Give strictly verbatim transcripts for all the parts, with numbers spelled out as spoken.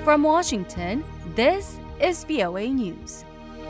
From Washington, this is V O A News.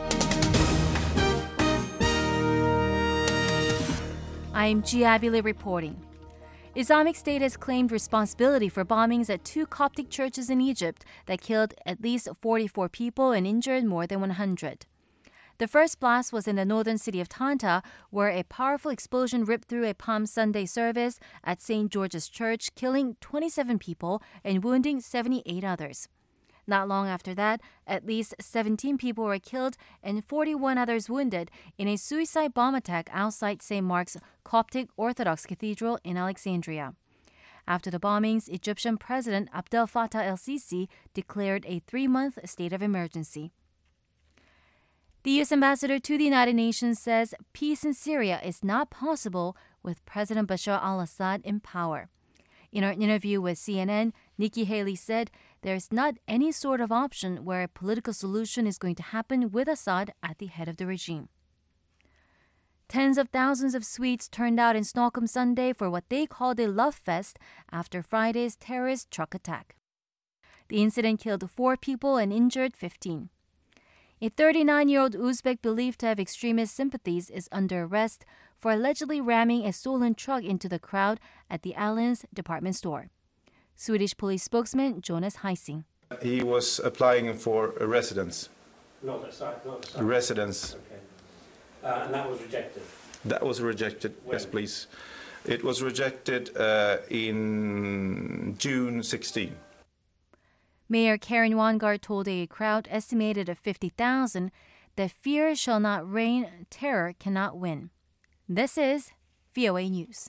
I'm Gia Abile reporting. Islamic State has claimed responsibility for bombings at two Coptic churches in Egypt that killed at least forty-four people and injured more than one hundred. The first blast was in the northern city of Tanta, where a powerful explosion ripped through a Palm Sunday service at Saint George's Church, killing twenty-seven people and wounding seventy-eight others. Not long after that, at least seventeen people were killed and forty-one others wounded in a suicide bomb attack outside Saint Mark's Coptic Orthodox Cathedral in Alexandria. After the bombings, Egyptian President Abdel Fattah el-Sisi declared a three-month state of emergency. The U S ambassador to the United Nations says peace in Syria is not possible with President Bashar al-Assad in power. In an interview with C N N, Nikki Haley said there's not any sort of option where a political solution is going to happen with Assad at the head of the regime. Tens of thousands of Swedes turned out in Stockholm Sunday for what they called a love fest after Friday's terrorist truck attack. The incident killed four people and injured fifteen. A thirty-nine-year-old Uzbek believed to have extremist sympathies is under arrest for allegedly ramming a stolen truck into the crowd at the Allen's department store. Swedish police spokesman Jonas Heising. He was applying for a residence. Not a site, not a site. A residence. Okay. Uh, and that was rejected? That was rejected, when? Yes, please. It was rejected uh, in June sixteenth. Mayor Karen Wangard told a crowd estimated at fifty thousand that fear shall not reign, terror cannot win. This is V O A News.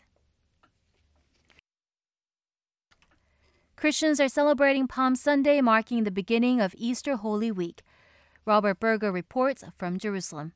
Christians are celebrating Palm Sunday, marking the beginning of Easter Holy Week. Robert Berger reports from Jerusalem.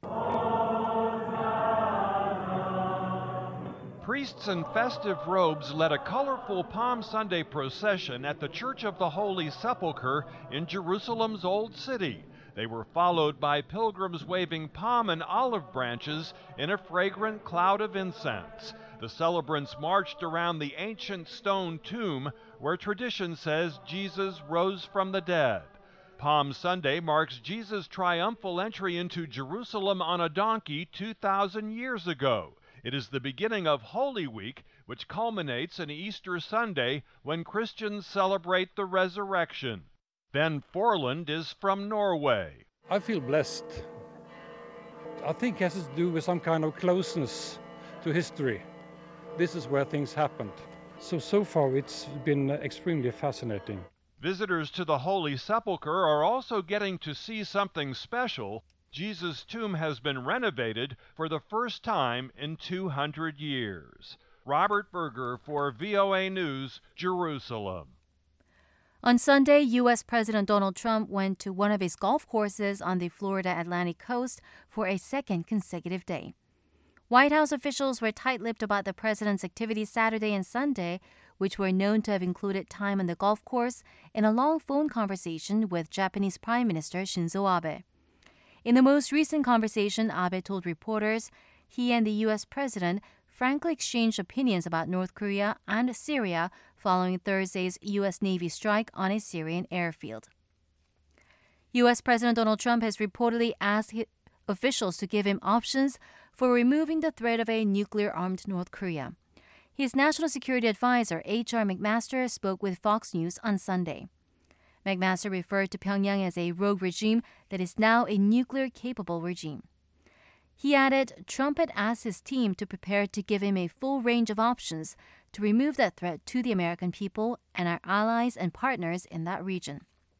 Priests in festive robes led a colorful Palm Sunday procession at the Church of the Holy Sepulchre in Jerusalem's Old City. They were followed by pilgrims waving palm and olive branches in a fragrant cloud of incense. The celebrants marched around the ancient stone tomb where tradition says Jesus rose from the dead. Palm Sunday marks Jesus' triumphal entry into Jerusalem on a donkey two thousand years ago. It is the beginning of Holy Week, which culminates in Easter Sunday when Christians celebrate the resurrection. Ben Forland is from Norway. I feel blessed. I think it has to do with some kind of closeness to history. This is where things happened. So, so far it's been extremely fascinating. Visitors to the Holy Sepulchre are also getting to see something special. Jesus' tomb has been renovated for the first time in two hundred years. Robert Berger for V O A News, Jerusalem. On Sunday, U S President Donald Trump went to one of his golf courses on the Florida Atlantic coast for a second consecutive day. White House officials were tight-lipped about the president's activities Saturday and Sunday, which were known to have included time on the golf course and a long phone conversation with Japanese Prime Minister Shinzo Abe. In the most recent conversation, Abe told reporters he and the U S president frankly exchanged opinions about North Korea and Syria following Thursday's U S Navy strike on a Syrian airfield. U S President Donald Trump has reportedly asked officials to give him options for removing the threat of a nuclear-armed North Korea. His national security advisor, H R McMaster, spoke with Fox News on Sunday. McMaster referred to Pyongyang as a rogue regime that is now a nuclear-capable regime. He added Trump had asked his team to prepare to give him a full range of options to remove that threat to the American people and our allies and partners in that region.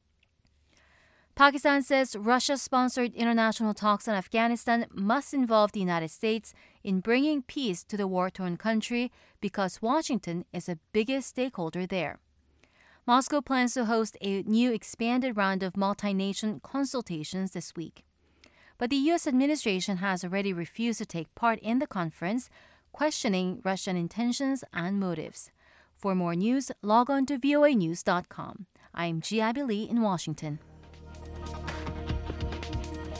Pakistan says Russia-sponsored international talks on Afghanistan must involve the United States in bringing peace to the war-torn country because Washington is the biggest stakeholder there. Moscow plans to host a new expanded round of multi-nation consultations this week. But the U S administration has already refused to take part in the conference, questioning Russian intentions and motives. For more news, log on to V O A news dot com. I'm Gia Abile in Washington.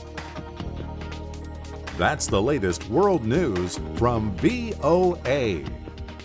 That's the latest world news from V O A.